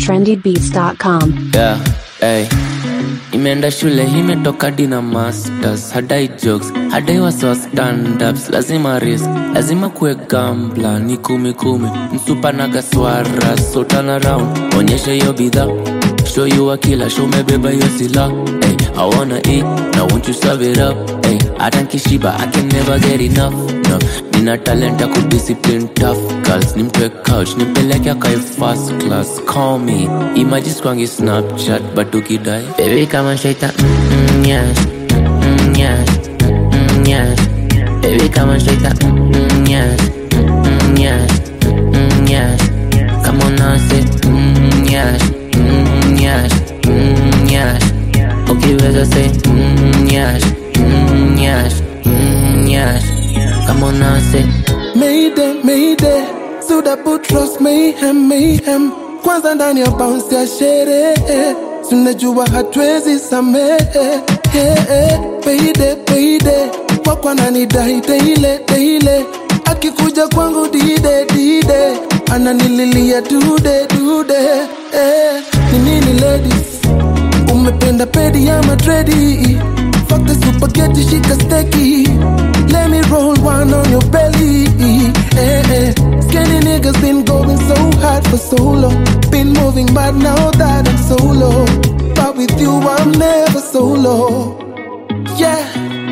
trendybeats.com. Yeah, hey. Imeenda shule imetoka dina masters. Hadai jokes, hadai waso stand-ups. Lazima risk, lazima kue gambla. Ni kumi msupa naga swara. So turn around, onyesha yo bidhaa. Show you a killer, show me beba yo sila. Hey, I wanna eat, now won't you serve it up? Hey, atanki shiba, I can never get enough. No, nina talent ya kudiscipline tough girls. Nimtwe couch, nimpeleke kai first class. Call me, images kwangi Snapchat, but ukidai baby kama shaita, yes, yes, yes. Baby kama shaita, yes, yes, yes. Come on now say, yes, yes, yes. Ukiweza say, yes, yes, yes. Come on now say, Mayday, mayday. Suda Butros, mayhem, mayhem. Kwanza ndani ya bounce ya sherehe. Tunajua hatuwezi samehe. Payday, payday. Kwa nani dai daily. Akikuja kwangu dide. Ananililia dude. Ni nini ladies? Umependa pedi ama tredi? Fuck the spaghetti, shika steki. Let me roll one on your belly. Skinny niggas been going so hard for so long. Been moving but now that I'm solo. But with you I'm never solo. Yeah.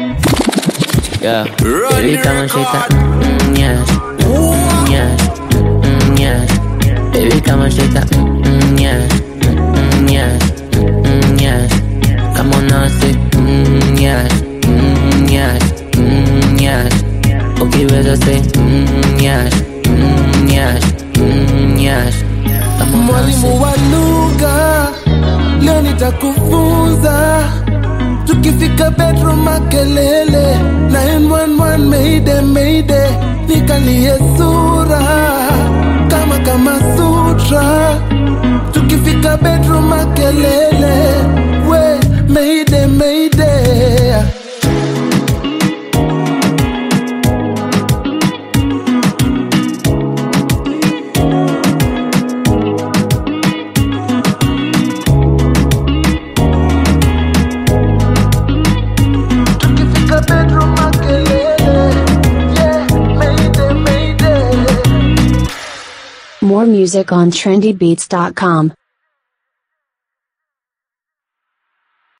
yeah. Baby kama shaita, yes, yes, yes. Baby kama shaita, yes, yes, yes. Come on now say, yes, yes, yes. Ukiweza say, yes, yes, yes. Come on now say. Mwalimu wa lugha, leo nitakufunza. Tukifika bedroom makelele, 911 mayday. Nikalie sura, kama sutra. Tukifika bedroom makelele, we mayday. Tukifika bedroom makelele, yeah, mayday. More music on trendybeats.com.